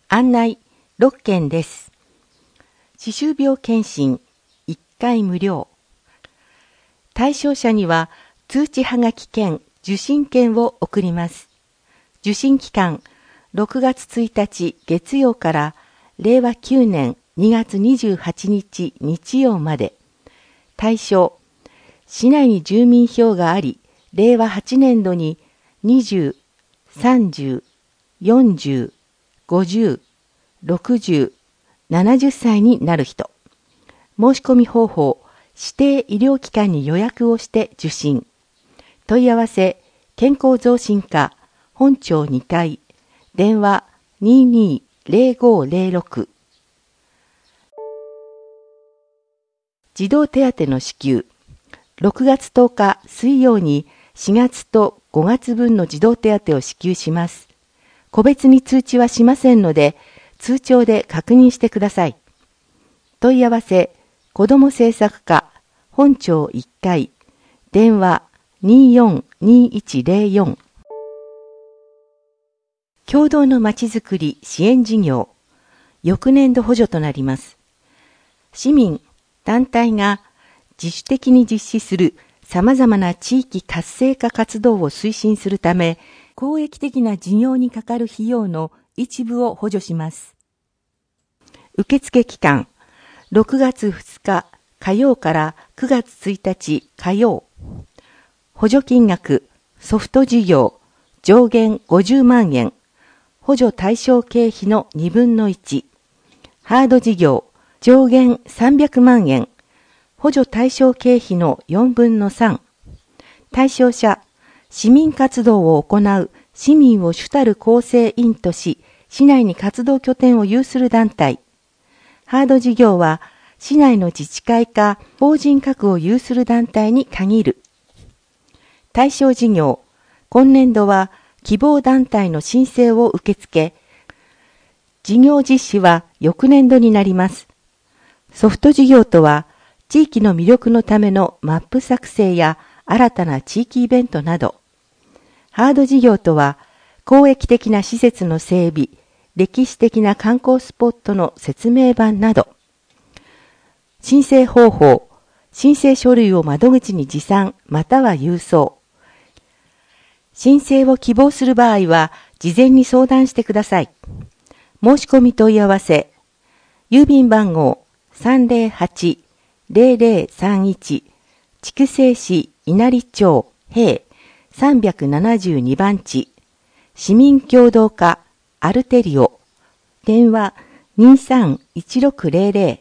案内6件です。歯周病検診1回無料。対象者には通知はがき券受診券を送ります。受診期間6月1日月曜から令和9年2月28日日曜まで。対象、市内に住民票があり、令和8年度に20、30、40、50、60、70歳になる人。申し込み方法、指定医療機関に予約をして受診。問い合わせ、健康増進課、本庁2階、電話220506。児童手当の支給。6月10日水曜に4月と5月分の児童手当を支給します。個別に通知はしませんので、通帳で確認してください。問い合わせ、子ども政策課、本庁1階、電話242104。共同のまちづくり支援事業、翌年度補助となります。市民、団体が自主的に実施する様々な地域活性化活動を推進するため、公益的な事業にかかる費用の一部を補助します。受付期間、6月2日火曜から9月1日火曜。補助金額、ソフト事業、上限50万円。補助対象経費の2分の1。ハード事業、上限300万円。補助対象経費の4分の3。対象者、市民活動を行う市民を主たる構成員とし、市内に活動拠点を有する団体。ハード事業は、市内の自治会か法人格を有する団体に限る。対象事業、今年度は希望団体の申請を受け付け、事業実施は翌年度になります。ソフト事業とは、地域の魅力のためのマップ作成や新たな地域イベントなど。ハード事業とは、公益的な施設の整備、歴史的な観光スポットの説明板など。申請方法、申請書類を窓口に持参または郵送。申請を希望する場合は、事前に相談してください。申し込み問い合わせ、郵便番号308-0031、筑西市稲荷町平372番地、市民協同課アルテリオ、電話231600。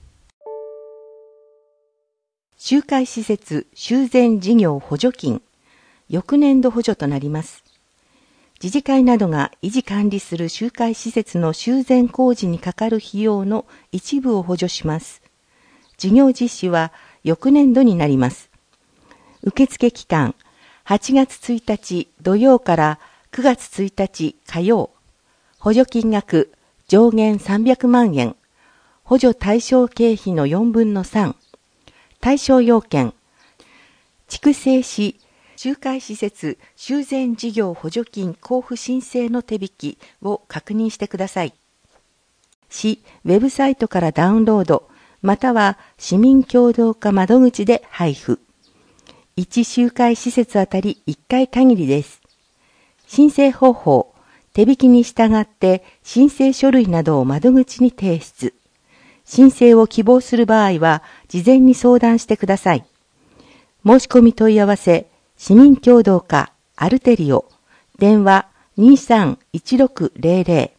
集会施設修繕事業補助金、翌年度補助となります。自治会などが維持管理する集会施設の修繕工事にかかる費用の一部を補助します。事業実施は翌年度になります。受付期間、8月1日土曜から9月1日火曜。補助金額、上限300万円。補助対象経費の4分の3。対象要件、筑西市集会施設修繕事業補助金交付申請の手引きを確認してください。市ウェブサイトからダウンロード、または市民協同課窓口で配布。1集会施設あたり1回限りです。申請方法、手引きに従って申請書類などを窓口に提出。申請を希望する場合は事前に相談してください。申し込み問い合わせ、市民協同課アルテリオ、電話231600。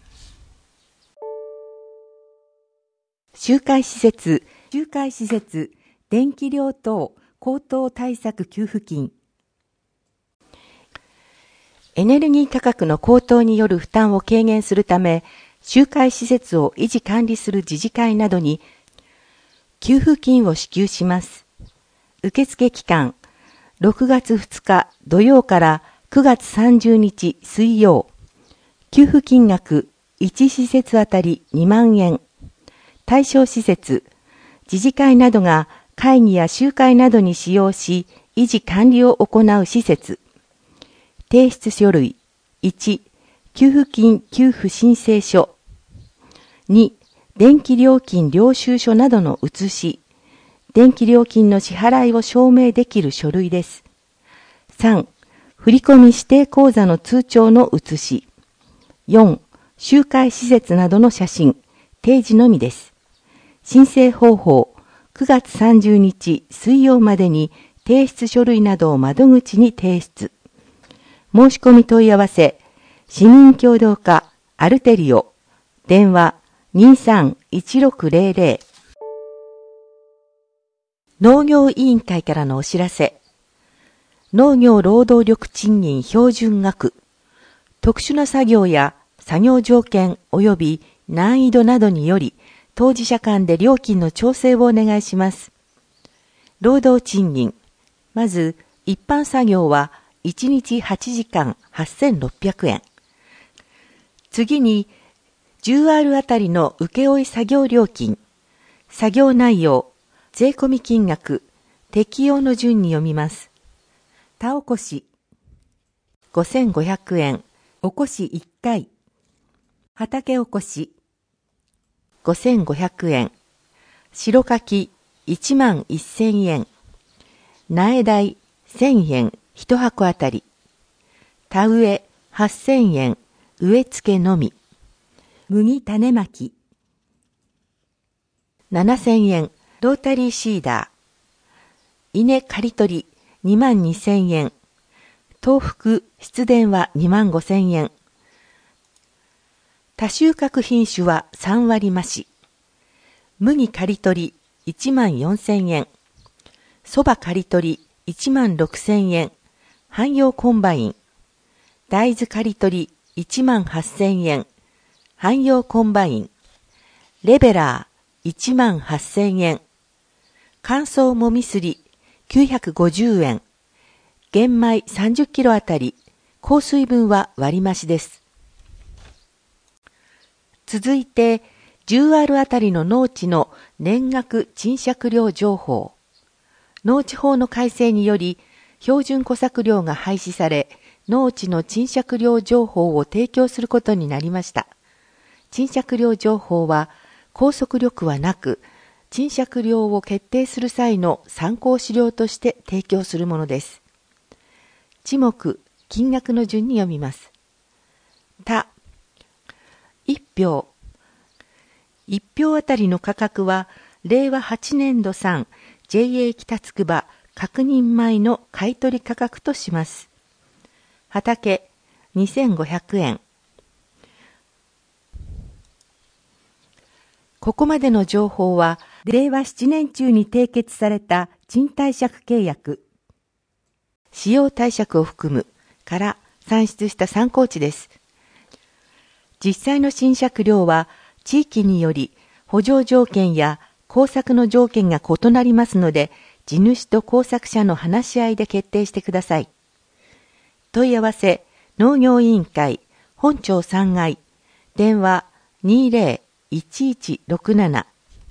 集会施設、電気料等高騰対策給付金。エネルギー価格の高騰による負担を軽減するため、集会施設を維持管理する自治会などに給付金を支給します。受付期間、6月2日土曜から9月30日水曜。給付金額、1施設あたり2万円。対象施設、自治会などが会議や集会などに使用し、維持管理を行う施設。提出書類、1、給付金給付申請書。 2、電気料金領収書などの写し、電気料金の支払いを証明できる書類です。3、振込指定口座の通帳の写し。4、集会施設などの写真、提示のみです。申請方法、9月30日水曜までに提出書類などを窓口に提出。申し込み問い合わせ、市民協働課アルテリオ、電話23-1600。農業委員会からのお知らせ。農業労働力賃金標準額、特殊な作業や作業条件及び難易度などにより、当事者間で料金の調整をお願いします。労働賃金。まず、一般作業は1日8時間8600円。次に、10R あたりの請負作業料金、作業内容、税込み金額、適用の順に読みます。田起こし、5500円、起こし1回。畑起こし、5500円。白柿、11000円。苗代、1000円、1箱あたり。田植え、8000円、植え付けのみ。麦種まき。7000円、ロータリーシーダー。稲刈り取り、22000円。豆腐、湿電は25000円。多収穫品種は3割増し。麦刈り取り、14000円。蕎麦刈り取り、16000円。汎用コンバイン。大豆刈り取り、18000円。汎用コンバイン。レベラー、18000円。乾燥もみすり、950円。玄米30キロあたり、降水分は割増です。続いて、10R あたりの農地の年額賃借料情報。農地法の改正により、標準戸作料が廃止され、農地の賃借料情報を提供することになりました。賃借料情報は拘束力はなく、賃借料を決定する際の参考資料として提供するものです。地目、金額の順に読みます。田、1票。1票あたりの価格は、令和8年度産 JA 北つくば確認米の買取価格とします。畑、2500円。ここまでの情報は、令和7年中に締結された賃貸借契約、使用貸借を含むから算出した参考値です。実際の賃借料は、地域により補助条件や工作の条件が異なりますので、地主と工作者の話し合いで決定してください。問い合わせ、農業委員会、本町3階、電話20-1167。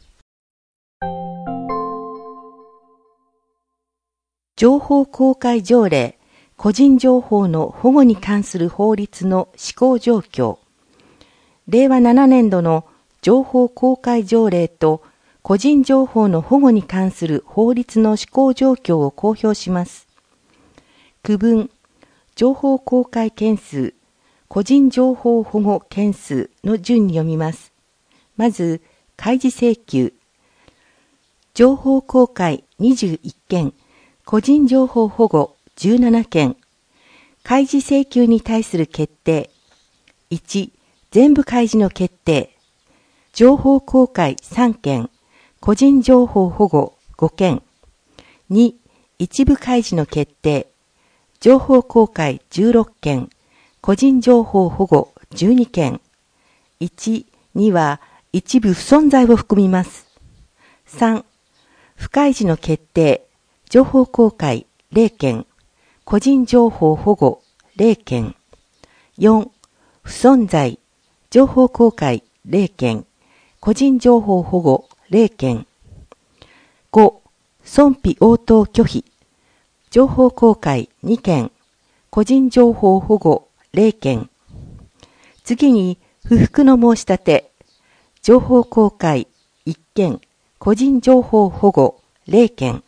情報公開条例、個人情報の保護に関する法律の施行状況。令和7年度の情報公開条例と個人情報の保護に関する法律の施行状況を公表します。区分、情報公開件数、個人情報保護件数の順に読みます。まず、開示請求。情報公開21件、個人情報保護17件。開示請求に対する決定。1、全部開示の決定。情報公開3件、個人情報保護5件。2、一部開示の決定。情報公開16件、個人情報保護12件。1、2は一部不存在を含みます。3、不開示の決定。情報公開0件、個人情報保護0件。4、不存在、情報公開0件、個人情報保護0件。5、損否応答拒否、情報公開2件、個人情報保護0件。次に、不服の申し立て、 情報公開1件、個人情報保護0件。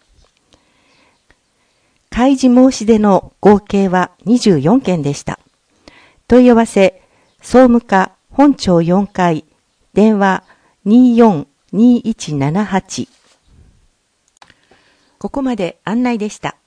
開示申し出の合計は24件でした。問い合わせ、総務課本庁4階、電話242178。ここまで案内でした。